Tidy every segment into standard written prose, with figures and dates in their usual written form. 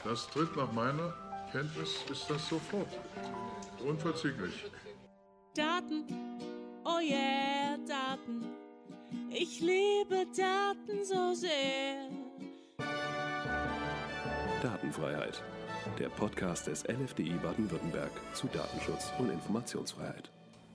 Das tritt nach meiner Kenntnis ist das sofort. Unverzüglich. Daten, oh yeah, Daten. Ich liebe Daten so sehr. Datenfreiheit. Der Podcast des LFDI Baden-Württemberg zu Datenschutz und Informationsfreiheit.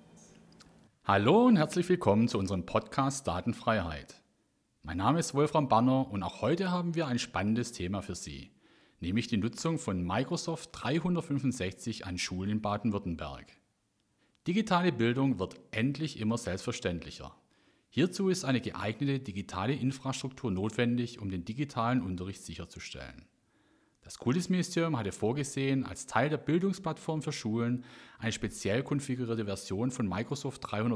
Hallo und herzlich willkommen zu unserem Podcast Datenfreiheit. Mein Name ist Wolfram Banner und auch heute haben wir ein spannendes Thema für Sie, nämlich die Nutzung von Microsoft 365 an Schulen in Baden-Württemberg. Digitale Bildung wird endlich immer selbstverständlicher. Hierzu ist eine geeignete digitale Infrastruktur notwendig, um den digitalen Unterricht sicherzustellen. Das Kultusministerium hatte vorgesehen, als Teil der Bildungsplattform für Schulen eine speziell konfigurierte Version von Microsoft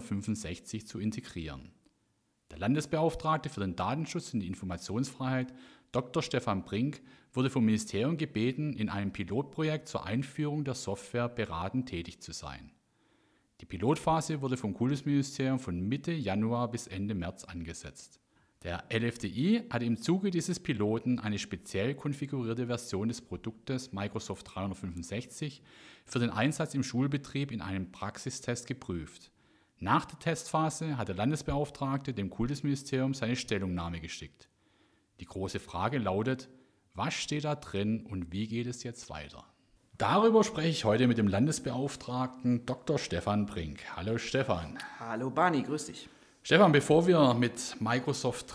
365 zu integrieren. Der Landesbeauftragte für den Datenschutz und die Informationsfreiheit, Dr. Stefan Brink, wurde vom Ministerium gebeten, in einem Pilotprojekt zur Einführung der Software beratend tätig zu sein. Die Pilotphase wurde vom Kultusministerium von Mitte Januar bis Ende März angesetzt. Der LFDI hat im Zuge dieses Piloten eine speziell konfigurierte Version des Produktes Microsoft 365 für den Einsatz im Schulbetrieb in einem Praxistest geprüft. Nach der Testphase hat der Landesbeauftragte dem Kultusministerium seine Stellungnahme geschickt. Die große Frage lautet, was steht da drin und wie geht es jetzt weiter? Darüber spreche ich heute mit dem Landesbeauftragten Dr. Stefan Brink. Hallo Stefan. Hallo Barney, grüß dich. Stefan, bevor wir mit Microsoft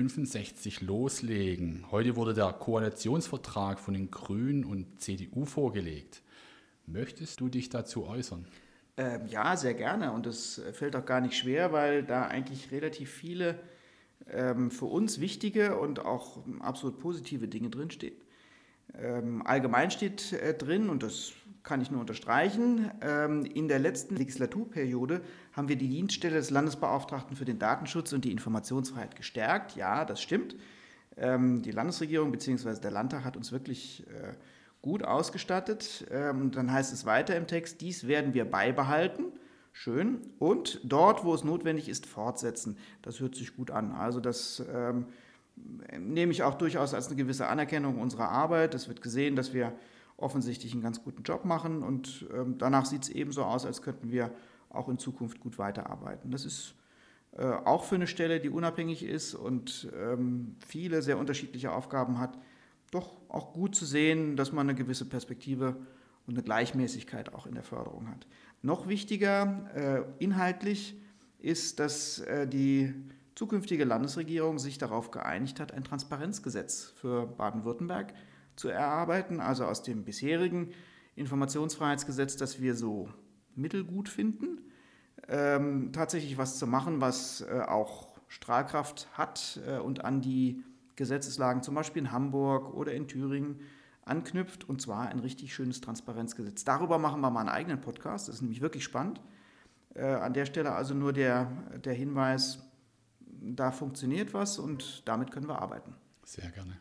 365 loslegen, heute wurde der Koalitionsvertrag von den Grünen und CDU vorgelegt. Möchtest du dich dazu äußern? Ja, sehr gerne, und das fällt auch gar nicht schwer, weil da eigentlich relativ viele für uns wichtige und auch absolut positive Dinge drinstehen. Allgemein steht drin, und das kann ich nur unterstreichen, in der letzten Legislaturperiode haben wir die Dienststelle des Landesbeauftragten für den Datenschutz und die Informationsfreiheit gestärkt. Ja, das stimmt. Die Landesregierung bzw. der Landtag hat uns wirklich gut ausgestattet. Und dann heißt es weiter im Text, dies werden wir beibehalten. Schön. Und dort, wo es notwendig ist, fortsetzen. Das hört sich gut an. Also das nehme ich auch durchaus als eine gewisse Anerkennung unserer Arbeit. Es wird gesehen, dass wir offensichtlich einen ganz guten Job machen, und danach sieht es eben so aus, als könnten wir auch in Zukunft gut weiterarbeiten. Das ist auch für eine Stelle, die unabhängig ist und viele sehr unterschiedliche Aufgaben hat, doch auch gut zu sehen, dass man eine gewisse Perspektive und eine Gleichmäßigkeit auch in der Förderung hat. Noch wichtiger inhaltlich ist, dass die zukünftige Landesregierung sich darauf geeinigt hat, ein Transparenzgesetz für Baden-Württemberg zu erarbeiten, also aus dem bisherigen Informationsfreiheitsgesetz, das wir so mittelgut finden, tatsächlich was zu machen, was auch Strahlkraft hat und an die Gesetzeslagen zum Beispiel in Hamburg oder in Thüringen anknüpft, und zwar ein richtig schönes Transparenzgesetz. Darüber machen wir mal einen eigenen Podcast, das ist nämlich wirklich spannend. An der Stelle also nur der Hinweis, da funktioniert was und damit können wir arbeiten. Sehr gerne.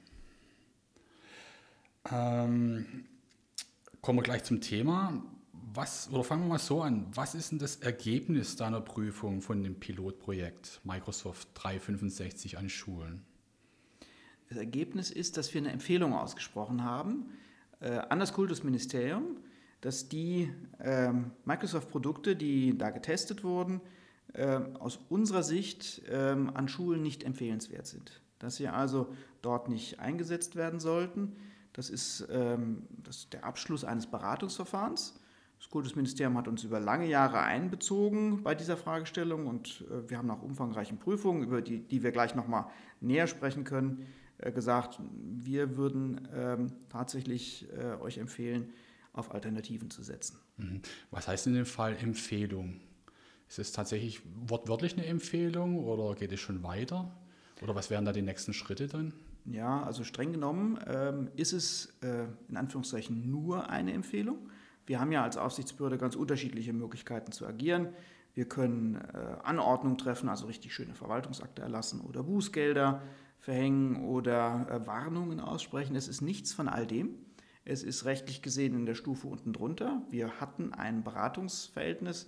Kommen wir gleich zum Thema. Fangen wir mal so an. Was ist denn das Ergebnis deiner Prüfung von dem Pilotprojekt Microsoft 365 an Schulen? Das Ergebnis ist, dass wir eine Empfehlung ausgesprochen haben an das Kultusministerium, dass die Microsoft-Produkte, die da getestet wurden, aus unserer Sicht an Schulen nicht empfehlenswert sind. Dass sie also dort nicht eingesetzt werden sollten. Das ist der Abschluss eines Beratungsverfahrens. Das Kultusministerium hat uns über lange Jahre einbezogen bei dieser Fragestellung, und wir haben nach umfangreichen Prüfungen, über die wir gleich nochmal näher sprechen können, gesagt, wir würden tatsächlich euch empfehlen, auf Alternativen zu setzen. Was heißt in dem Fall Empfehlung? Ist es tatsächlich wortwörtlich eine Empfehlung oder geht es schon weiter? Oder was wären da die nächsten Schritte dann? Ja, also streng genommen ist es in Anführungszeichen nur eine Empfehlung. Wir haben ja als Aufsichtsbehörde ganz unterschiedliche Möglichkeiten zu agieren. Wir können Anordnungen treffen, also richtig schöne Verwaltungsakte erlassen oder Bußgelder verhängen oder Warnungen aussprechen. Es ist nichts von all dem. Es ist rechtlich gesehen in der Stufe unten drunter. Wir hatten ein Beratungsverhältnis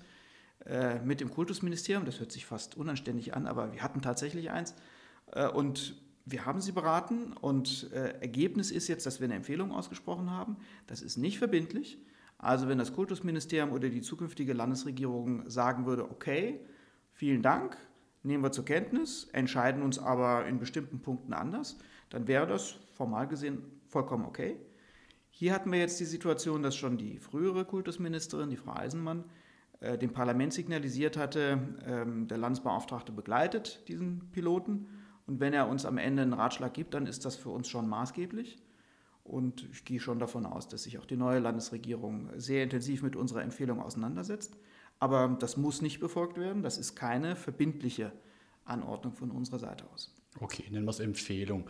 mit dem Kultusministerium. Das hört sich fast unanständig an, aber wir hatten tatsächlich eins. Und Wir haben sie beraten und Ergebnis ist jetzt, dass wir eine Empfehlung ausgesprochen haben. Das ist nicht verbindlich. Also wenn das Kultusministerium oder die zukünftige Landesregierung sagen würde, okay, vielen Dank, nehmen wir zur Kenntnis, entscheiden uns aber in bestimmten Punkten anders, dann wäre das formal gesehen vollkommen okay. Hier hatten wir jetzt die Situation, dass schon die frühere Kultusministerin, die Frau Eisenmann, dem Parlament signalisiert hatte, der Landesbeauftragte begleitet diesen Piloten und wenn er uns am Ende einen Ratschlag gibt, dann ist das für uns schon maßgeblich. Und ich gehe schon davon aus, dass sich auch die neue Landesregierung sehr intensiv mit unserer Empfehlung auseinandersetzt. Aber das muss nicht befolgt werden. Das ist keine verbindliche Anordnung von unserer Seite aus. Okay, nennen wir es Empfehlung.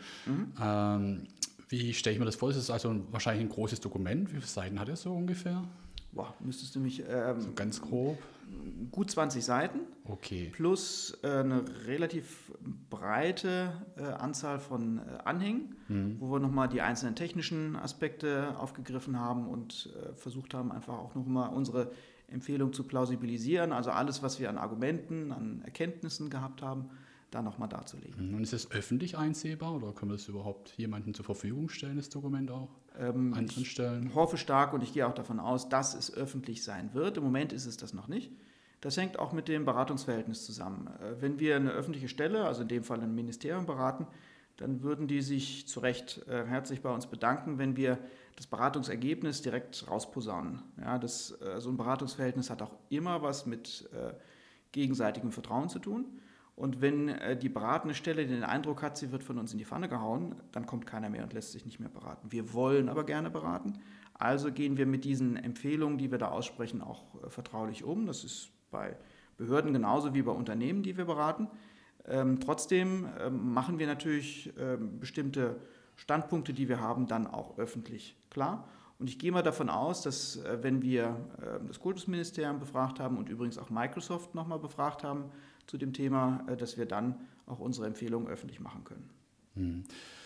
Wie stelle ich mir das vor? Das ist also wahrscheinlich ein großes Dokument. Wie viele Seiten hat es so ungefähr? Boah, müsstest du mich... So ganz grob. Gut 20 Seiten. Okay. Plus eine relativ breite Anzahl von Anhängen, wo wir nochmal die einzelnen technischen Aspekte aufgegriffen haben und versucht haben, einfach auch nochmal unsere Empfehlung zu plausibilisieren. Also alles, was wir an Argumenten, an Erkenntnissen gehabt haben, da nochmal darzulegen. Und ist es öffentlich einsehbar oder können wir das überhaupt jemandem zur Verfügung stellen, das Dokument auch? Anderen Stellen? Ich hoffe stark und ich gehe auch davon aus, dass es öffentlich sein wird. Im Moment ist es das noch nicht. Das hängt auch mit dem Beratungsverhältnis zusammen. Wenn wir eine öffentliche Stelle, also in dem Fall ein Ministerium, beraten, dann würden die sich zu Recht herzlich bei uns bedanken, wenn wir das Beratungsergebnis direkt rausposaunen. Ja, so ein Beratungsverhältnis hat auch immer was mit gegenseitigem Vertrauen zu tun. Und wenn die beratende Stelle den Eindruck hat, sie wird von uns in die Pfanne gehauen, dann kommt keiner mehr und lässt sich nicht mehr beraten. Wir wollen aber gerne beraten. Also gehen wir mit diesen Empfehlungen, die wir da aussprechen, auch vertraulich um. Das ist bei Behörden genauso wie bei Unternehmen, die wir beraten. Trotzdem machen wir natürlich bestimmte Standpunkte, die wir haben, dann auch öffentlich klar. Und ich gehe mal davon aus, dass wenn wir das Kultusministerium befragt haben und übrigens auch Microsoft nochmal befragt haben zu dem Thema, dass wir dann auch unsere Empfehlungen öffentlich machen können.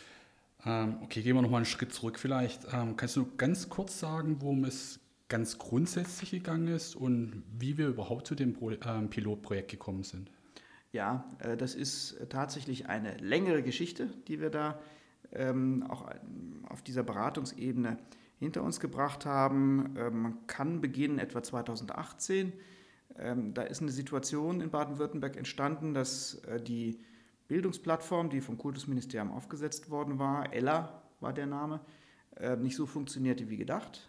Okay, gehen wir nochmal einen Schritt zurück vielleicht. Kannst du ganz kurz sagen, worum es ganz grundsätzlich gegangen ist und wie wir überhaupt zu dem Pilotprojekt gekommen sind? Ja, das ist tatsächlich eine längere Geschichte, die wir da auch auf dieser Beratungsebene hinter uns gebracht haben. Man kann beginnen etwa 2018. Da ist eine Situation in Baden-Württemberg entstanden, dass die Bildungsplattform, die vom Kultusministerium aufgesetzt worden war, Ella war der Name, nicht so funktionierte wie gedacht.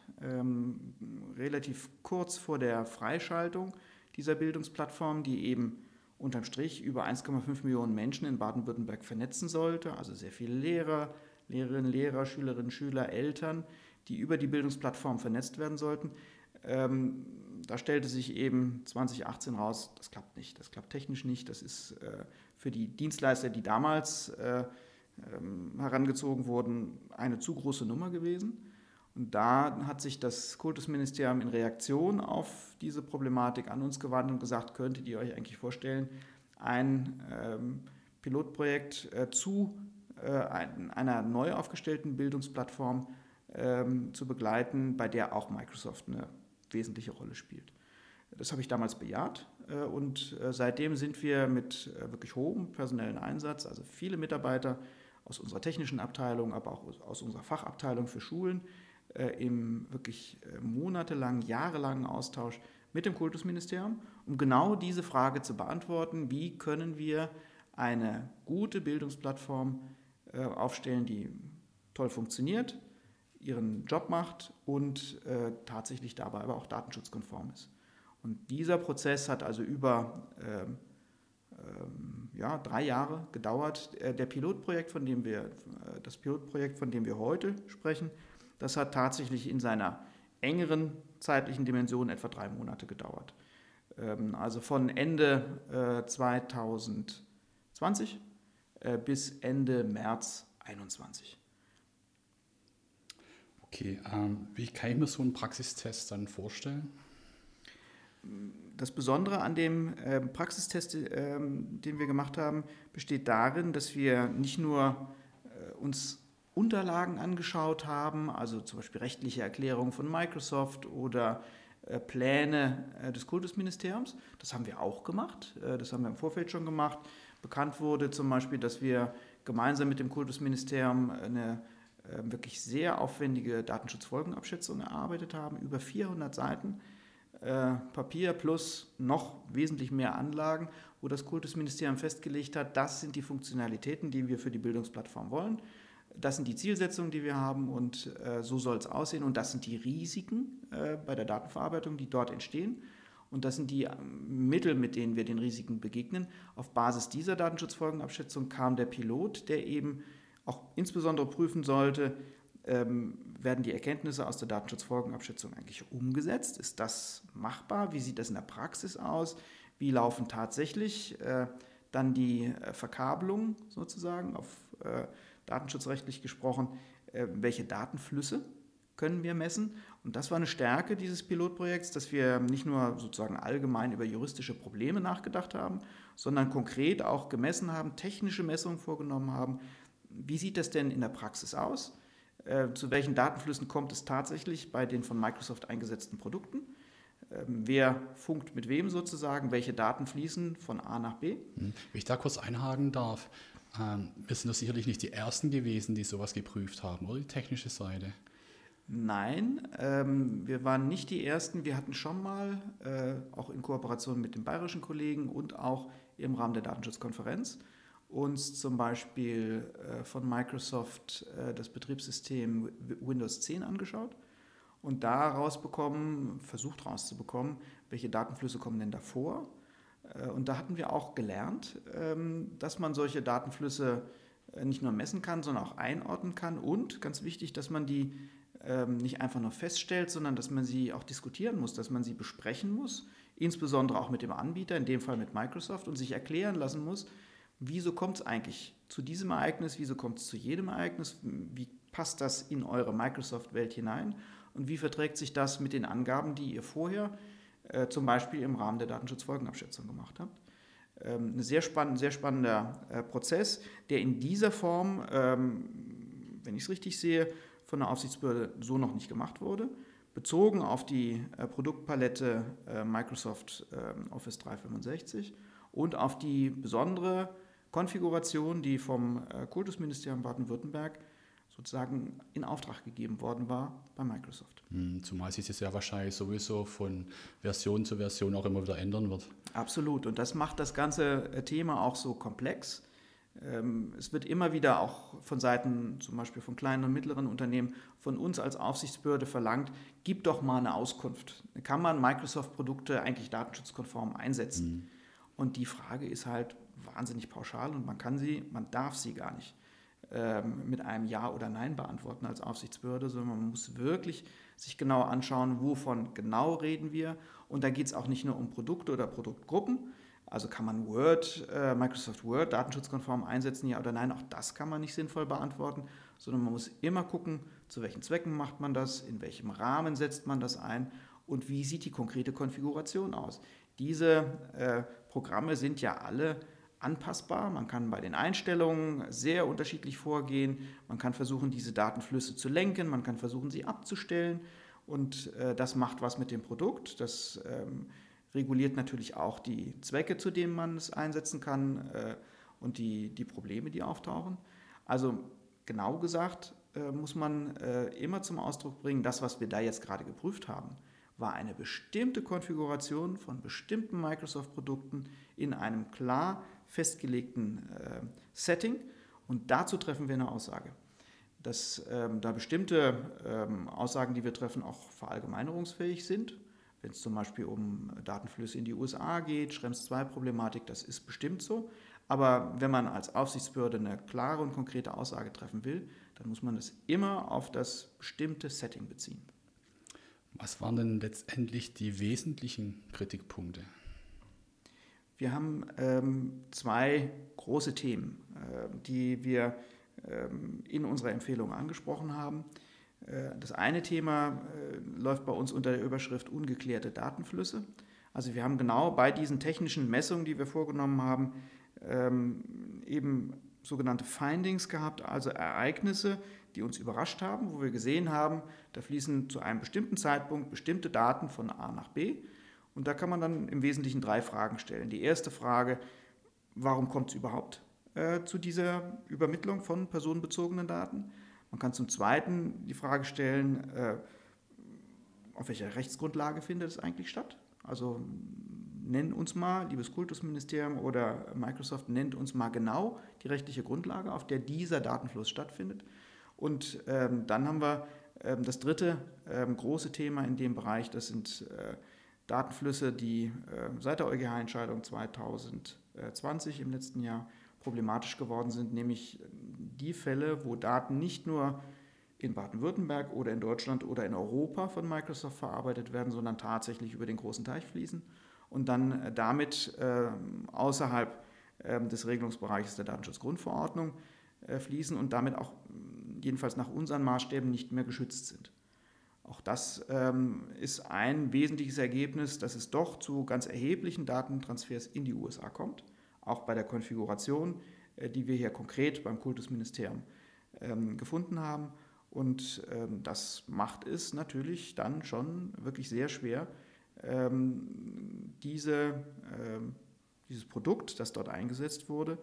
Relativ kurz vor der Freischaltung dieser Bildungsplattform, die eben unterm Strich über 1,5 Millionen Menschen in Baden-Württemberg vernetzen sollte, also sehr viele Lehrer, Lehrerinnen, Lehrer, Schülerinnen, Schüler, Eltern, die über die Bildungsplattform vernetzt werden sollten. Da stellte sich eben 2018 raus, das klappt nicht, das klappt technisch nicht. Das ist für die Dienstleister, die damals herangezogen wurden, eine zu große Nummer gewesen. Und da hat sich das Kultusministerium in Reaktion auf diese Problematik an uns gewandt und gesagt, könntet ihr euch eigentlich vorstellen, ein Pilotprojekt zu einer neu aufgestellten Bildungsplattform zu begleiten, bei der auch Microsoft eine wesentliche Rolle spielt. Das habe ich damals bejaht und seitdem sind wir mit wirklich hohem personellen Einsatz, also viele Mitarbeiter aus unserer technischen Abteilung, aber auch aus unserer Fachabteilung für Schulen, im wirklich monatelangen, jahrelangen Austausch mit dem Kultusministerium, um genau diese Frage zu beantworten, wie können wir eine gute Bildungsplattform aufstellen, die toll funktioniert, ihren Job macht und tatsächlich dabei aber auch datenschutzkonform ist. Und dieser Prozess hat also über 3 Jahre gedauert. Das Pilotprojekt, von dem wir heute sprechen, das hat tatsächlich in seiner engeren zeitlichen Dimension etwa 3 Monate gedauert. Also von Ende 2020 bis Ende März 2021. Okay, wie kann ich mir so einen Praxistest dann vorstellen? Das Besondere an dem Praxistest, den wir gemacht haben, besteht darin, dass wir nicht nur uns Unterlagen angeschaut haben, also zum Beispiel rechtliche Erklärungen von Microsoft oder Pläne des Kultusministeriums. Das haben wir auch gemacht, das haben wir im Vorfeld schon gemacht, Bekannt wurde zum Beispiel, dass wir gemeinsam mit dem Kultusministerium eine wirklich sehr aufwendige Datenschutzfolgenabschätzung erarbeitet haben, über 400 Seiten Papier plus noch wesentlich mehr Anlagen, wo das Kultusministerium festgelegt hat, das sind die Funktionalitäten, die wir für die Bildungsplattform wollen, das sind die Zielsetzungen, die wir haben und so soll es aussehen und das sind die Risiken bei der Datenverarbeitung, die dort entstehen. Und das sind die Mittel, mit denen wir den Risiken begegnen. Auf Basis dieser Datenschutzfolgenabschätzung kam der Pilot, der eben auch insbesondere prüfen sollte, werden die Erkenntnisse aus der Datenschutzfolgenabschätzung eigentlich umgesetzt? Ist das machbar? Wie sieht das in der Praxis aus? Wie laufen tatsächlich dann die Verkabelungen sozusagen, auf datenschutzrechtlich gesprochen, welche Datenflüsse können wir messen? Und das war eine Stärke dieses Pilotprojekts, dass wir nicht nur sozusagen allgemein über juristische Probleme nachgedacht haben, sondern konkret auch gemessen haben, technische Messungen vorgenommen haben. Wie sieht das denn in der Praxis aus? Zu welchen Datenflüssen kommt es tatsächlich bei den von Microsoft eingesetzten Produkten? Wer funkt mit wem sozusagen? Welche Daten fließen von A nach B? Wenn ich da kurz einhaken darf, wir sind doch sicherlich nicht die Ersten gewesen, die sowas geprüft haben, oder die technische Seite? Nein, wir waren nicht die Ersten. Wir hatten schon mal, auch in Kooperation mit den bayerischen Kollegen und auch im Rahmen der Datenschutzkonferenz, uns zum Beispiel von Microsoft das Betriebssystem Windows 10 angeschaut und da versucht rauszubekommen, welche Datenflüsse kommen denn davor. Und da hatten wir auch gelernt, dass man solche Datenflüsse nicht nur messen kann, sondern auch einordnen kann und, ganz wichtig, dass man die nicht einfach nur feststellt, sondern dass man sie auch diskutieren muss, dass man sie besprechen muss, insbesondere auch mit dem Anbieter, in dem Fall mit Microsoft, und sich erklären lassen muss, wieso kommt es eigentlich zu diesem Ereignis, wieso kommt es zu jedem Ereignis, wie passt das in eure Microsoft-Welt hinein und wie verträgt sich das mit den Angaben, die ihr vorher zum Beispiel im Rahmen der Datenschutzfolgenabschätzung gemacht habt. Ein sehr spannender Prozess, der in dieser Form, wenn ich es richtig sehe, von der Aufsichtsbehörde so noch nicht gemacht wurde, bezogen auf die Produktpalette Microsoft Office 365 und auf die besondere Konfiguration, die vom Kultusministerium Baden-Württemberg sozusagen in Auftrag gegeben worden war bei Microsoft. Zumal sich das ja wahrscheinlich sowieso von Version zu Version auch immer wieder ändern wird. Absolut. Und das macht das ganze Thema auch so komplex. Es wird immer wieder auch von Seiten zum Beispiel von kleinen und mittleren Unternehmen von uns als Aufsichtsbehörde verlangt, gib doch mal eine Auskunft. Kann man Microsoft-Produkte eigentlich datenschutzkonform einsetzen? Und die Frage ist halt wahnsinnig pauschal und man darf sie gar nicht mit einem Ja oder Nein beantworten als Aufsichtsbehörde, sondern man muss wirklich sich genau anschauen, wovon genau reden wir. Und da geht es auch nicht nur um Produkte oder Produktgruppen. Also kann man Microsoft Word datenschutzkonform einsetzen, ja oder nein, auch das kann man nicht sinnvoll beantworten, sondern man muss immer gucken, zu welchen Zwecken macht man das, in welchem Rahmen setzt man das ein und wie sieht die konkrete Konfiguration aus. Diese Programme sind ja alle anpassbar, man kann bei den Einstellungen sehr unterschiedlich vorgehen, man kann versuchen, diese Datenflüsse zu lenken, man kann versuchen, sie abzustellen und das macht was mit dem Produkt, das reguliert natürlich auch die Zwecke, zu denen man es einsetzen kann und die Probleme, die auftauchen. Also genau gesagt muss man immer zum Ausdruck bringen, das, was wir da jetzt gerade geprüft haben, war eine bestimmte Konfiguration von bestimmten Microsoft-Produkten in einem klar festgelegten Setting und dazu treffen wir eine Aussage. Dass da bestimmte Aussagen, die wir treffen, auch verallgemeinerungsfähig sind. Wenn es zum Beispiel um Datenflüsse in die USA geht, Schrems II-Problematik, das ist bestimmt so. Aber wenn man als Aufsichtsbehörde eine klare und konkrete Aussage treffen will, dann muss man das immer auf das bestimmte Setting beziehen. Was waren denn letztendlich die wesentlichen Kritikpunkte? Wir haben zwei große Themen, die wir in unserer Empfehlung angesprochen haben. Das eine Thema läuft bei uns unter der Überschrift ungeklärte Datenflüsse. Also wir haben genau bei diesen technischen Messungen, die wir vorgenommen haben, eben sogenannte Findings gehabt, also Ereignisse, die uns überrascht haben, wo wir gesehen haben, da fließen zu einem bestimmten Zeitpunkt bestimmte Daten von A nach B. Und da kann man dann im Wesentlichen 3 Fragen stellen. Die erste Frage, warum kommt es überhaupt zu dieser Übermittlung von personenbezogenen Daten? Man kann zum Zweiten die Frage stellen, auf welcher Rechtsgrundlage findet es eigentlich statt? Also nenn uns mal, liebes Kultusministerium oder Microsoft, nennt uns mal genau die rechtliche Grundlage, auf der dieser Datenfluss stattfindet. Und dann haben wir das dritte große Thema in dem Bereich, das sind Datenflüsse, die seit der EuGH-Entscheidung 2020 im letzten Jahr problematisch geworden sind, nämlich die Fälle, wo Daten nicht nur in Baden-Württemberg oder in Deutschland oder in Europa von Microsoft verarbeitet werden, sondern tatsächlich über den großen Teich fließen und dann damit außerhalb des Regelungsbereiches der Datenschutzgrundverordnung fließen und damit auch jedenfalls nach unseren Maßstäben nicht mehr geschützt sind. Auch das ist ein wesentliches Ergebnis, dass es doch zu ganz erheblichen Datentransfers in die USA kommt, auch bei der Konfiguration, die wir hier konkret beim Kultusministerium gefunden haben. Und das macht es natürlich dann schon wirklich sehr schwer, dieses Produkt, das dort eingesetzt wurde,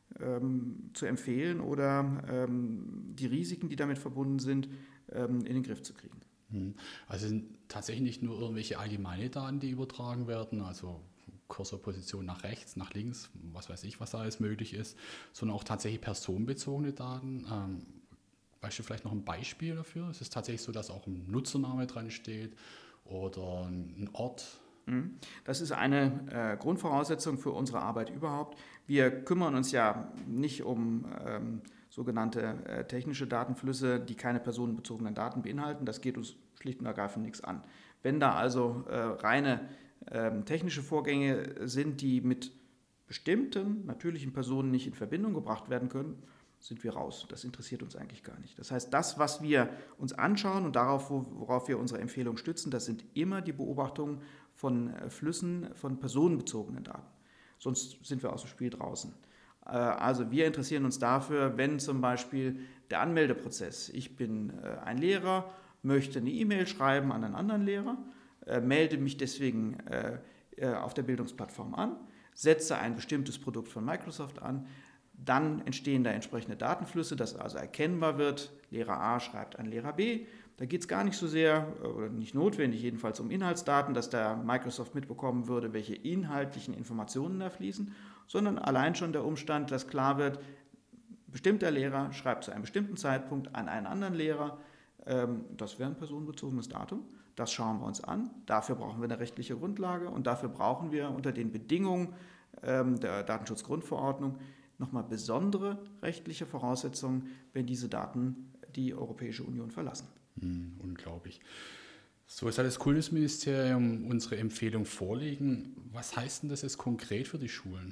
zu empfehlen oder die Risiken, die damit verbunden sind, in den Griff zu kriegen. Also sind tatsächlich nicht nur irgendwelche allgemeine Daten, die übertragen werden, also Kursorposition nach rechts, nach links, was weiß ich, was da alles möglich ist, sondern auch tatsächlich personenbezogene Daten. Weißt du vielleicht noch ein Beispiel dafür? Ist es tatsächlich so, dass auch ein Nutzername dran steht oder ein Ort? Das ist eine Grundvoraussetzung für unsere Arbeit überhaupt. Wir kümmern uns ja nicht um sogenannte technische Datenflüsse, die keine personenbezogenen Daten beinhalten. Das geht uns schlicht und ergreifend nichts an. Wenn da also reine technische Vorgänge sind, die mit bestimmten natürlichen Personen nicht in Verbindung gebracht werden können, sind wir raus. Das interessiert uns eigentlich gar nicht. Das heißt, das, was wir uns anschauen und worauf wir unsere Empfehlung stützen, das sind immer die Beobachtungen von Flüssen von personenbezogenen Daten. Sonst sind wir aus dem Spiel draußen. Also wir interessieren uns dafür, wenn zum Beispiel der Anmeldeprozess, ich bin ein Lehrer, möchte eine E-Mail schreiben an einen anderen Lehrer, melde mich deswegen auf der Bildungsplattform an, setze ein bestimmtes Produkt von Microsoft an, dann entstehen da entsprechende Datenflüsse, dass also erkennbar wird, Lehrer A schreibt an Lehrer B. Da geht es gar nicht so sehr, oder nicht notwendig, jedenfalls um Inhaltsdaten, dass der Microsoft mitbekommen würde, welche inhaltlichen Informationen da fließen, sondern allein schon der Umstand, dass klar wird, bestimmter Lehrer schreibt zu einem bestimmten Zeitpunkt an einen anderen Lehrer. Das wäre ein personenbezogenes Datum. Das schauen wir uns an. Dafür brauchen wir eine rechtliche Grundlage und dafür brauchen wir unter den Bedingungen der Datenschutzgrundverordnung nochmal besondere rechtliche Voraussetzungen, wenn diese Daten die Europäische Union verlassen. Unglaublich. So, jetzt hat das Kultusministerium unsere Empfehlung vorliegen. Was heißt denn das jetzt konkret für die Schulen?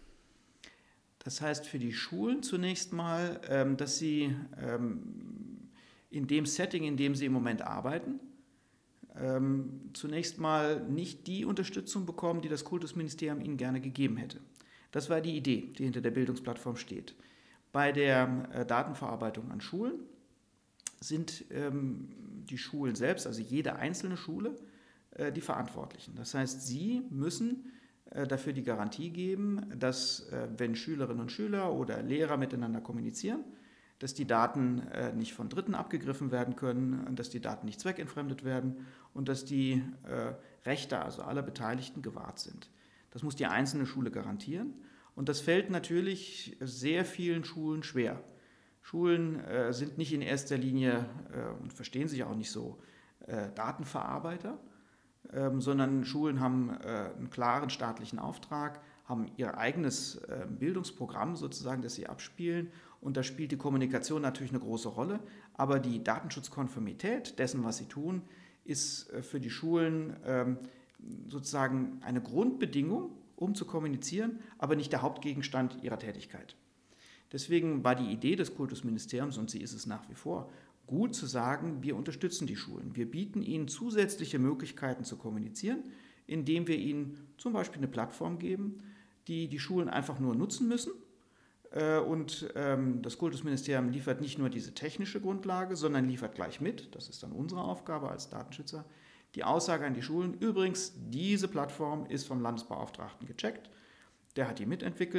Das heißt für die Schulen zunächst mal, dass sie in dem Setting, in dem sie im Moment arbeiten, zunächst mal nicht die Unterstützung bekommen, die das Kultusministerium ihnen gerne gegeben hätte. Das war die Idee, die hinter der Bildungsplattform steht. Bei der Datenverarbeitung an Schulen sind die Schulen selbst, also jede einzelne Schule, die Verantwortlichen. Das heißt, sie müssen dafür die Garantie geben, dass wenn Schülerinnen und Schüler oder Lehrer miteinander kommunizieren, dass die Daten nicht von Dritten abgegriffen werden können, dass die Daten nicht zweckentfremdet werden und dass die Rechte, also aller Beteiligten, gewahrt sind. Das muss die einzelne Schule garantieren und das fällt natürlich sehr vielen Schulen schwer. Schulen sind nicht in erster Linie und verstehen sich auch nicht so Datenverarbeiter, sondern Schulen haben einen klaren staatlichen Auftrag, haben ihr eigenes Bildungsprogramm sozusagen, das sie abspielen und da spielt die Kommunikation natürlich eine große Rolle, aber die Datenschutzkonformität dessen, was sie tun, ist für die Schulen sozusagen eine Grundbedingung, um zu kommunizieren, aber nicht der Hauptgegenstand ihrer Tätigkeit. Deswegen war die Idee des Kultusministeriums, und sie ist es nach wie vor, gut zu sagen, wir unterstützen die Schulen. Wir bieten ihnen zusätzliche Möglichkeiten zu kommunizieren, indem wir ihnen zum Beispiel eine Plattform geben, die die Schulen einfach nur nutzen müssen. Und das Kultusministerium liefert nicht nur diese technische Grundlage, sondern liefert gleich mit, das ist dann unsere Aufgabe als Datenschützer, die Aussage an die Schulen, übrigens, diese Plattform ist vom Landesbeauftragten gecheckt, der hat die mitentwickelt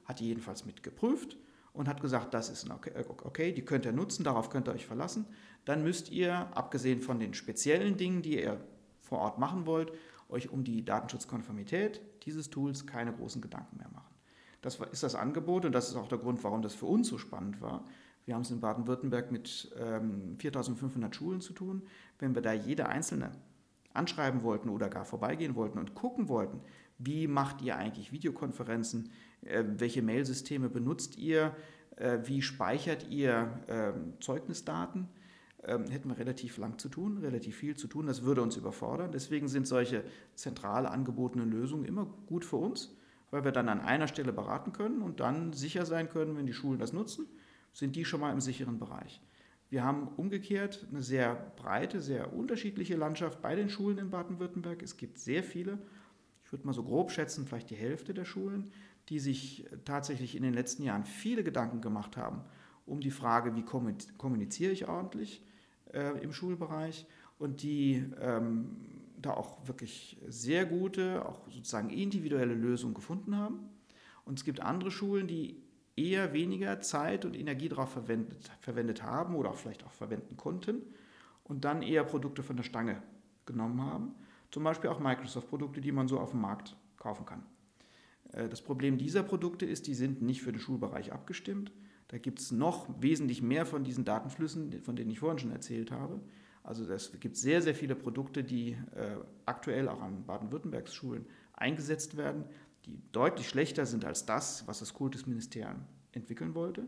hat die jedenfalls mit geprüft und hat gesagt, das ist okay, die könnt ihr nutzen, darauf könnt ihr euch verlassen. Dann müsst ihr, abgesehen von den speziellen Dingen, die ihr vor Ort machen wollt, euch um die Datenschutzkonformität dieses Tools keine großen Gedanken mehr machen. Das ist das Angebot und das ist auch der Grund, warum das für uns so spannend war. Wir haben es in Baden-Württemberg mit 4.500 Schulen zu tun. Wenn wir da jede einzelne anschreiben wollten oder gar vorbeigehen wollten und gucken wollten, wie macht ihr eigentlich Videokonferenzen, welche Mailsysteme benutzt ihr, wie speichert ihr Zeugnisdaten, hätten wir relativ lang zu tun, relativ viel zu tun. Das würde uns überfordern. Deswegen sind solche zentral angebotenen Lösungen immer gut für uns, weil wir dann an einer Stelle beraten können und dann sicher sein können, wenn die Schulen das nutzen, sind die schon mal im sicheren Bereich. Wir haben umgekehrt eine sehr breite, sehr unterschiedliche Landschaft bei den Schulen in Baden-Württemberg. Es gibt sehr viele, ich würde mal so grob schätzen, vielleicht die Hälfte der Schulen, die sich tatsächlich in den letzten Jahren viele Gedanken gemacht haben um die Frage, wie kommuniziere ich ordentlich im Schulbereich und die da auch wirklich sehr gute, auch sozusagen individuelle Lösungen gefunden haben. Und es gibt andere Schulen, die eher weniger Zeit und Energie darauf verwendet haben oder auch vielleicht auch verwenden konnten und dann eher Produkte von der Stange genommen haben. Zum Beispiel auch Microsoft-Produkte, die man so auf dem Markt kaufen kann. Das Problem dieser Produkte ist, die sind nicht für den Schulbereich abgestimmt. Da gibt es noch wesentlich mehr von diesen Datenflüssen, von denen ich vorhin schon erzählt habe. Also es gibt sehr, sehr viele Produkte, die aktuell auch an Baden-Württembergs Schulen eingesetzt werden, die deutlich schlechter sind als das, was das Kultusministerium entwickeln wollte.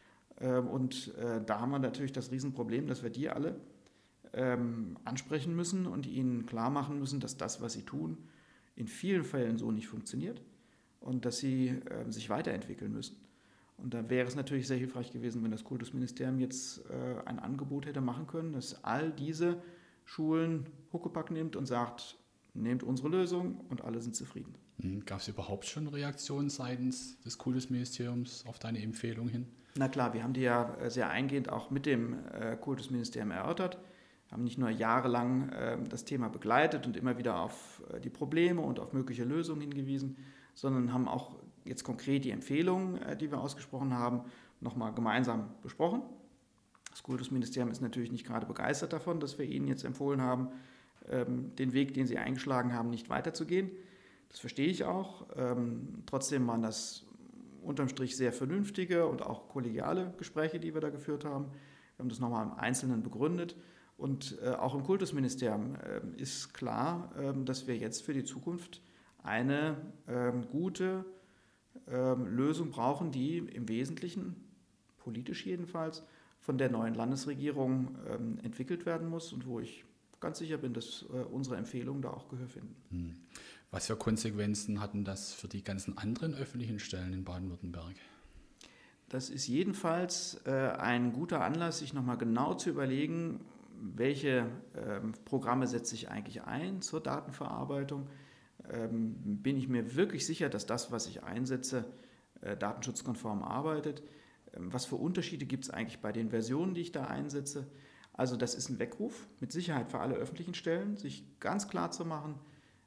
Und da haben wir natürlich das Riesenproblem, dass wir die alle ansprechen müssen und ihnen klar machen müssen, dass das, was sie tun, in vielen Fällen so nicht funktioniert und dass sie sich weiterentwickeln müssen. Und da wäre es natürlich sehr hilfreich gewesen, wenn das Kultusministerium jetzt ein Angebot hätte machen können, dass all diese Schulen Huckepack nimmt und sagt, nehmt unsere Lösung und alle sind zufrieden. Gab es überhaupt schon Reaktionen seitens des Kultusministeriums auf deine Empfehlung hin? Na klar, wir haben die ja sehr eingehend auch mit dem Kultusministerium erörtert, haben nicht nur jahrelang das Thema begleitet und immer wieder auf die Probleme und auf mögliche Lösungen hingewiesen, sondern haben auch jetzt konkret die Empfehlungen, die wir ausgesprochen haben, nochmal gemeinsam besprochen. Das Kultusministerium ist natürlich nicht gerade begeistert davon, dass wir Ihnen jetzt empfohlen haben, den Weg, den Sie eingeschlagen haben, nicht weiterzugehen. Das verstehe ich auch. Trotzdem waren das unterm Strich sehr vernünftige und auch kollegiale Gespräche, die wir da geführt haben. Wir haben das nochmal im Einzelnen begründet. Und auch im Kultusministerium ist klar, dass wir jetzt für die Zukunft eine gute Lösung brauchen, die im Wesentlichen, politisch jedenfalls, von der neuen Landesregierung entwickelt werden muss und wo ich ganz sicher bin, dass unsere Empfehlungen da auch Gehör finden. Was für Konsequenzen hatten das für die ganzen anderen öffentlichen Stellen in Baden-Württemberg? Das ist jedenfalls ein guter Anlass, sich nochmal genau zu überlegen, welche Programme setze ich eigentlich ein zur Datenverarbeitung. Bin ich mir wirklich sicher, dass das, was ich einsetze, datenschutzkonform arbeitet? Was für Unterschiede gibt es eigentlich bei den Versionen, die ich da einsetze? Also das ist ein Weckruf, mit Sicherheit für alle öffentlichen Stellen, sich ganz klar zu machen,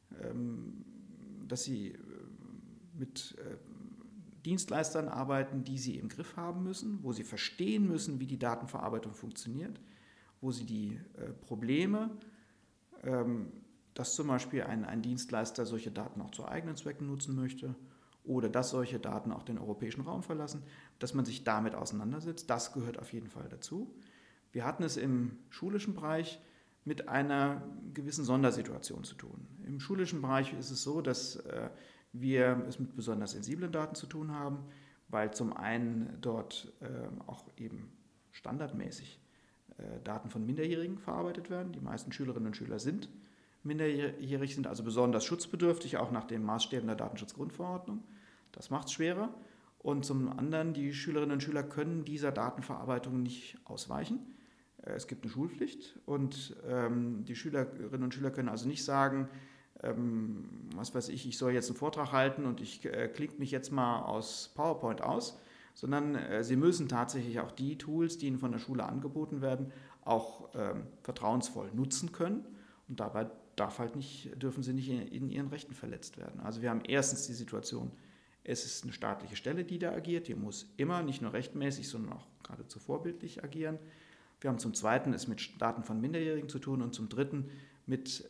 dass sie mit Dienstleistern arbeiten, die sie im Griff haben müssen, wo sie verstehen müssen, wie die Datenverarbeitung funktioniert, wo sie die Probleme, dass zum Beispiel ein Dienstleister solche Daten auch zu eigenen Zwecken nutzen möchte oder dass solche Daten auch den europäischen Raum verlassen, dass man sich damit auseinandersetzt, das gehört auf jeden Fall dazu. Wir hatten es im schulischen Bereich mit einer gewissen Sondersituation zu tun. Im schulischen Bereich ist es so, dass wir es mit besonders sensiblen Daten zu tun haben, weil zum einen dort auch eben standardmäßig Daten von Minderjährigen verarbeitet werden. Die meisten Schülerinnen und Schüler sind minderjährig, sind also besonders schutzbedürftig, auch nach den Maßstäben der Datenschutzgrundverordnung. Das macht es schwerer. Und zum anderen, die Schülerinnen und Schüler können dieser Datenverarbeitung nicht ausweichen. Es gibt eine Schulpflicht und die Schülerinnen und Schüler können also nicht sagen, was weiß ich soll jetzt einen Vortrag halten und ich klinke mich jetzt mal aus PowerPoint aus, sondern sie müssen tatsächlich auch die Tools, die ihnen von der Schule angeboten werden, auch vertrauensvoll nutzen können und dabei dürfen sie nicht in ihren Rechten verletzt werden. Also wir haben erstens die Situation Es ist eine staatliche Stelle, die da agiert. Die muss immer, nicht nur rechtmäßig, sondern auch geradezu vorbildlich agieren. Wir haben zum Zweiten es mit Daten von Minderjährigen zu tun und zum Dritten mit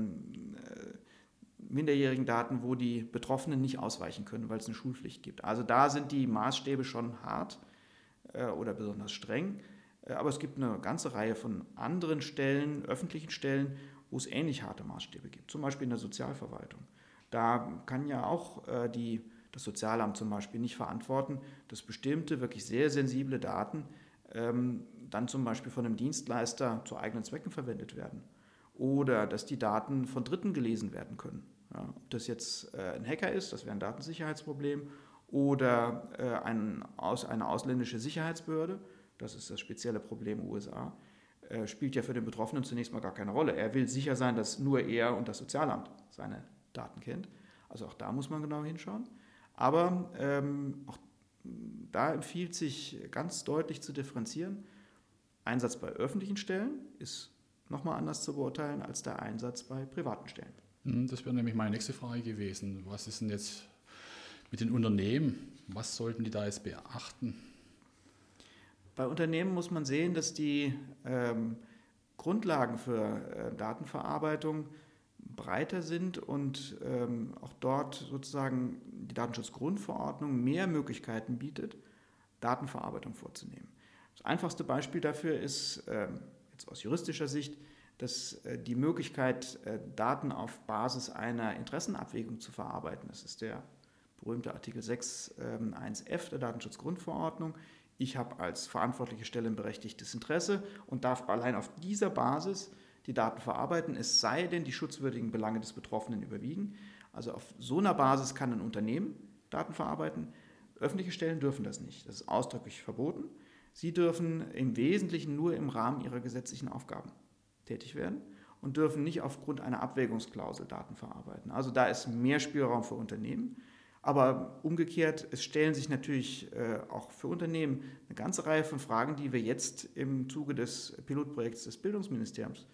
minderjährigen Daten, wo die Betroffenen nicht ausweichen können, weil es eine Schulpflicht gibt. Also da sind die Maßstäbe schon hart oder besonders streng. Aber es gibt eine ganze Reihe von anderen Stellen, öffentlichen Stellen, wo es ähnlich harte Maßstäbe gibt. Zum Beispiel in der Sozialverwaltung. Da kann ja auch das Sozialamt zum Beispiel nicht verantworten, dass bestimmte, wirklich sehr sensible Daten dann zum Beispiel von einem Dienstleister zu eigenen Zwecken verwendet werden. Oder dass die Daten von Dritten gelesen werden können. Ja, ob das jetzt ein Hacker ist, das wäre ein Datensicherheitsproblem, oder eine ausländische Sicherheitsbehörde, das ist das spezielle Problem USA, spielt ja für den Betroffenen zunächst mal gar keine Rolle. Er will sicher sein, dass nur er und das Sozialamt seine Daten kennt. Also auch da muss man genau hinschauen. Aber auch da empfiehlt sich ganz deutlich zu differenzieren. Einsatz bei öffentlichen Stellen ist nochmal anders zu beurteilen als der Einsatz bei privaten Stellen. Das wäre nämlich meine nächste Frage gewesen. Was ist denn jetzt mit den Unternehmen? Was sollten die da jetzt beachten? Bei Unternehmen muss man sehen, dass die Grundlagen für Datenverarbeitung breiter sind und auch dort sozusagen die Datenschutzgrundverordnung mehr Möglichkeiten bietet, Datenverarbeitung vorzunehmen. Das einfachste Beispiel dafür ist jetzt aus juristischer Sicht, dass die Möglichkeit, Daten auf Basis einer Interessenabwägung zu verarbeiten, das ist der berühmte Artikel 6.1f der Datenschutzgrundverordnung. Ich habe als verantwortliche Stelle ein berechtigtes Interesse und darf allein auf dieser Basis die Daten verarbeiten, es sei denn, die schutzwürdigen Belange des Betroffenen überwiegen. Also auf so einer Basis kann ein Unternehmen Daten verarbeiten. Öffentliche Stellen dürfen das nicht. Das ist ausdrücklich verboten. Sie dürfen im Wesentlichen nur im Rahmen ihrer gesetzlichen Aufgaben tätig werden und dürfen nicht aufgrund einer Abwägungsklausel Daten verarbeiten. Also da ist mehr Spielraum für Unternehmen. Aber umgekehrt, es stellen sich natürlich auch für Unternehmen eine ganze Reihe von Fragen, die wir jetzt im Zuge des Pilotprojekts des Bildungsministeriums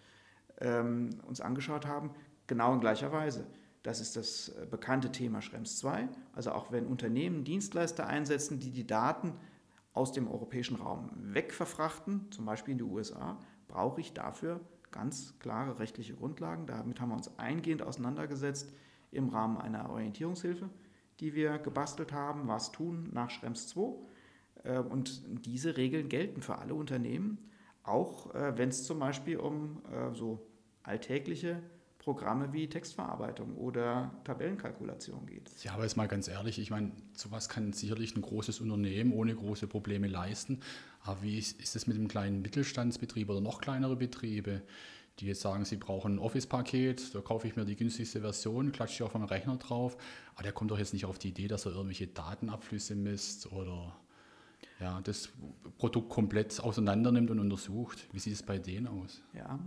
uns angeschaut haben, genau in gleicher Weise. Das ist das bekannte Thema Schrems II. Also auch wenn Unternehmen Dienstleister einsetzen, die die Daten aus dem europäischen Raum wegverfrachten, zum Beispiel in die USA, brauche ich dafür ganz klare rechtliche Grundlagen. Damit haben wir uns eingehend auseinandergesetzt im Rahmen einer Orientierungshilfe, die wir gebastelt haben, was tun nach Schrems II. Und diese Regeln gelten für alle Unternehmen, auch wenn es zum Beispiel um so alltägliche Programme wie Textverarbeitung oder Tabellenkalkulation geht. Ja, aber jetzt mal ganz ehrlich, ich meine, sowas kann sicherlich ein großes Unternehmen ohne große Probleme leisten. Aber wie ist es mit einem kleinen Mittelstandsbetrieb oder noch kleinere Betriebe, die jetzt sagen, sie brauchen ein Office-Paket, da kaufe ich mir die günstigste Version, klatsche ich auf meinen Rechner drauf, aber der kommt doch jetzt nicht auf die Idee, dass er irgendwelche Datenabflüsse misst oder ja, das Produkt komplett auseinander nimmt und untersucht. Wie sieht es bei denen aus? Ja,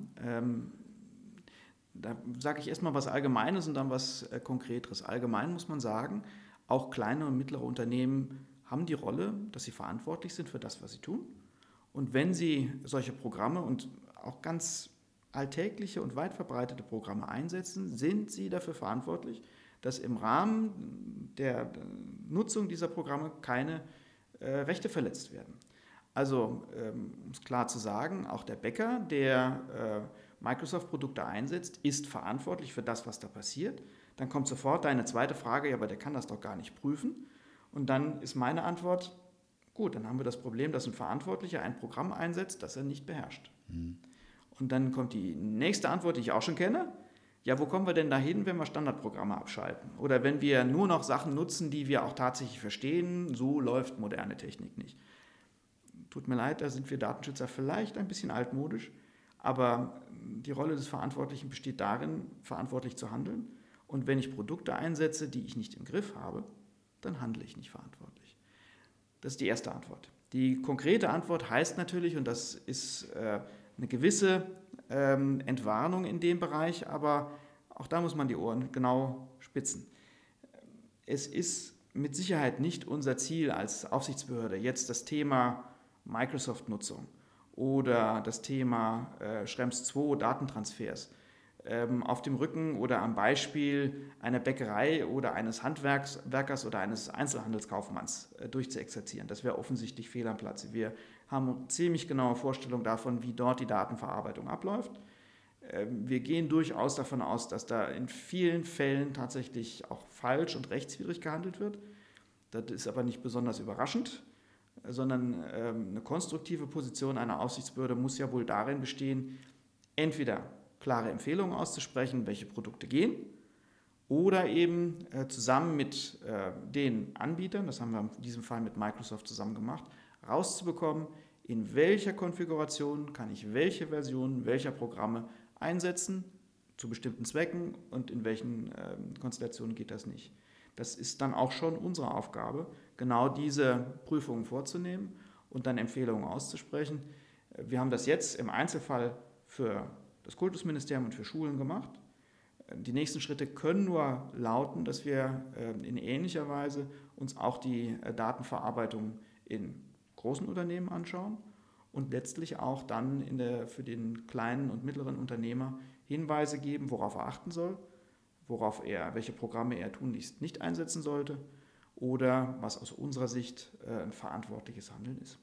da sage ich erstmal was Allgemeines und dann was Konkreteres. Allgemein muss man sagen, auch kleine und mittlere Unternehmen haben die Rolle, dass sie verantwortlich sind für das, was sie tun. Und wenn sie solche Programme und auch ganz alltägliche und weit verbreitete Programme einsetzen, sind sie dafür verantwortlich, dass im Rahmen der Nutzung dieser Programme keine Rechte verletzt werden. Also, um es klar zu sagen, auch der Bäcker, der Microsoft-Produkte einsetzt, ist verantwortlich für das, was da passiert. Dann kommt sofort deine zweite Frage, ja, aber der kann das doch gar nicht prüfen. Und dann ist meine Antwort, gut, dann haben wir das Problem, dass ein Verantwortlicher ein Programm einsetzt, das er nicht beherrscht. Und dann kommt die nächste Antwort, die ich auch schon kenne. Ja, wo kommen wir denn dahin, wenn wir Standardprogramme abschalten? Oder wenn wir nur noch Sachen nutzen, die wir auch tatsächlich verstehen, so läuft moderne Technik nicht. Tut mir leid, da sind wir Datenschützer vielleicht ein bisschen altmodisch, aber die Rolle des Verantwortlichen besteht darin, verantwortlich zu handeln. Und wenn ich Produkte einsetze, die ich nicht im Griff habe, dann handle ich nicht verantwortlich. Das ist die erste Antwort. Die konkrete Antwort heißt natürlich, und das ist eine gewisse Entwarnung in dem Bereich, aber auch da muss man die Ohren genau spitzen. Es ist mit Sicherheit nicht unser Ziel als Aufsichtsbehörde, jetzt das Thema Microsoft-Nutzung oder das Thema Schrems II Datentransfers auf dem Rücken oder am Beispiel einer Bäckerei oder eines Handwerkers oder eines Einzelhandelskaufmanns durchzuexerzieren. Das wäre offensichtlich fehl am Platze. Wir haben eine ziemlich genaue Vorstellung davon, wie dort die Datenverarbeitung abläuft. Wir gehen durchaus davon aus, dass da in vielen Fällen tatsächlich auch falsch und rechtswidrig gehandelt wird. Das ist aber nicht besonders überraschend, sondern eine konstruktive Position einer Aufsichtsbehörde muss ja wohl darin bestehen, entweder klare Empfehlungen auszusprechen, welche Produkte gehen, oder eben zusammen mit den Anbietern, das haben wir in diesem Fall mit Microsoft zusammen gemacht, rauszubekommen, in welcher Konfiguration kann ich welche Versionen welcher Programme einsetzen, zu bestimmten Zwecken, und in welchen Konstellationen geht das nicht. Das ist dann auch schon unsere Aufgabe, genau diese Prüfungen vorzunehmen und dann Empfehlungen auszusprechen. Wir haben das jetzt im Einzelfall für das Kultusministerium und für Schulen gemacht. Die nächsten Schritte können nur lauten, dass wir in ähnlicher Weise uns auch die Datenverarbeitung in großen Unternehmen anschauen und letztlich auch dann für den kleinen und mittleren Unternehmer Hinweise geben, worauf er achten soll, welche Programme er tunlichst nicht einsetzen sollte oder was aus unserer Sicht ein verantwortliches Handeln ist.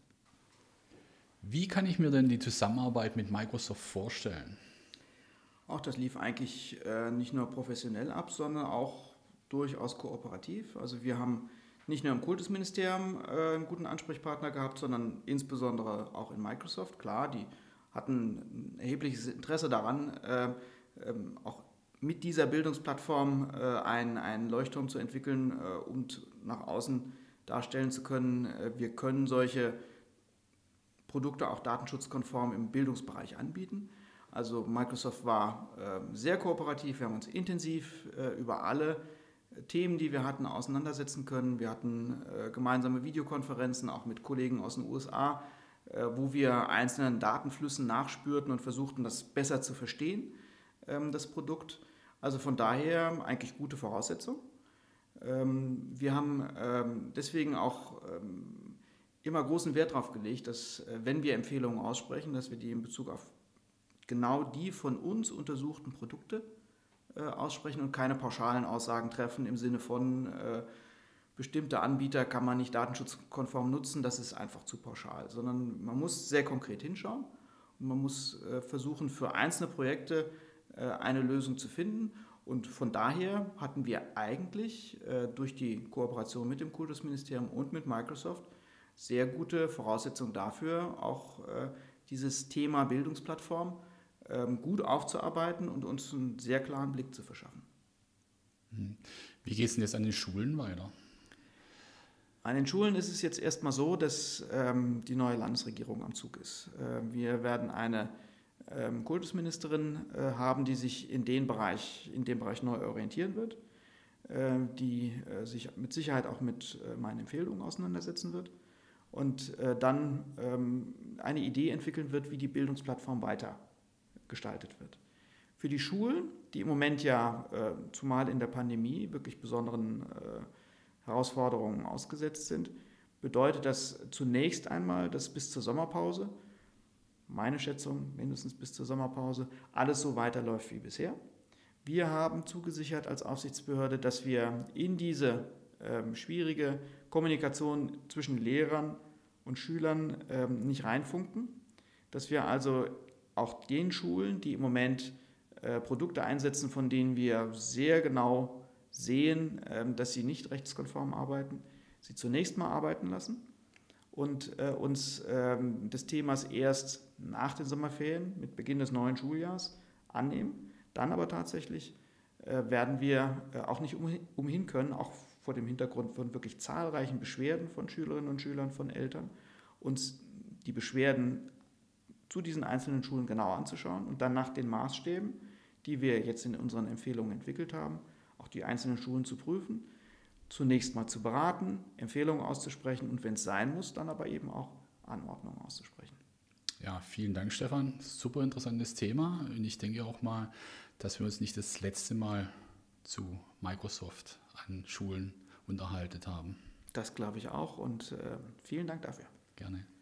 Wie kann ich mir denn die Zusammenarbeit mit Microsoft vorstellen? Auch das lief eigentlich nicht nur professionell ab, sondern auch durchaus kooperativ. Also wir haben nicht nur im Kultusministerium einen guten Ansprechpartner gehabt, sondern insbesondere auch in Microsoft. Klar, die hatten ein erhebliches Interesse daran, auch mit dieser Bildungsplattform einen Leuchtturm zu entwickeln und nach außen darstellen zu können, wir können solche Produkte auch datenschutzkonform im Bildungsbereich anbieten. Also Microsoft war sehr kooperativ, wir haben uns intensiv über alle Themen, die wir hatten, auseinandersetzen können. Wir hatten gemeinsame Videokonferenzen, auch mit Kollegen aus den USA, wo wir einzelnen Datenflüssen nachspürten und versuchten, das besser zu verstehen, das Produkt. Also von daher eigentlich gute Voraussetzung. Wir haben deswegen auch immer großen Wert darauf gelegt, dass wenn wir Empfehlungen aussprechen, dass wir die in Bezug auf genau die von uns untersuchten Produkte aussprechen und keine pauschalen Aussagen treffen im Sinne von bestimmte Anbieter kann man nicht datenschutzkonform nutzen, das ist einfach zu pauschal, sondern man muss sehr konkret hinschauen und man muss versuchen, für einzelne Projekte eine Lösung zu finden. Und von daher hatten wir eigentlich durch die Kooperation mit dem Kultusministerium und mit Microsoft sehr gute Voraussetzungen dafür, auch dieses Thema Bildungsplattform gut aufzuarbeiten und uns einen sehr klaren Blick zu verschaffen. Wie geht es denn jetzt an den Schulen weiter? An den Schulen ist es jetzt erstmal so, dass die neue Landesregierung am Zug ist. Wir werden eine Kultusministerin haben, die sich in dem Bereich neu orientieren wird, die sich mit Sicherheit auch mit meinen Empfehlungen auseinandersetzen wird und dann eine Idee entwickeln wird, wie die Bildungsplattform weiter gestaltet wird. Für die Schulen, die im Moment ja zumal in der Pandemie wirklich besonderen Herausforderungen ausgesetzt sind, bedeutet das zunächst einmal, dass bis zur Sommerpause, meine Schätzung mindestens bis zur Sommerpause, alles so weiterläuft wie bisher. Wir haben zugesichert als Aufsichtsbehörde, dass wir in diese schwierige Kommunikation zwischen Lehrern und Schülern nicht reinfunken, dass wir also auch den Schulen, die im Moment Produkte einsetzen, von denen wir sehr genau sehen, dass sie nicht rechtskonform arbeiten, sie zunächst mal arbeiten lassen und uns des Themas erst nach den Sommerferien mit Beginn des neuen Schuljahrs annehmen. Dann aber tatsächlich werden wir auch nicht umhin können, auch vor dem Hintergrund von wirklich zahlreichen Beschwerden von Schülerinnen und Schülern, von Eltern, uns die Beschwerden zu diesen einzelnen Schulen genau anzuschauen und dann nach den Maßstäben, die wir jetzt in unseren Empfehlungen entwickelt haben, auch die einzelnen Schulen zu prüfen, zunächst mal zu beraten, Empfehlungen auszusprechen und wenn es sein muss, dann aber eben auch Anordnungen auszusprechen. Ja, vielen Dank, Stefan. Super interessantes Thema und ich denke auch mal, dass wir uns nicht das letzte Mal zu Microsoft an Schulen unterhalten haben. Das glaube ich auch und vielen Dank dafür. Gerne.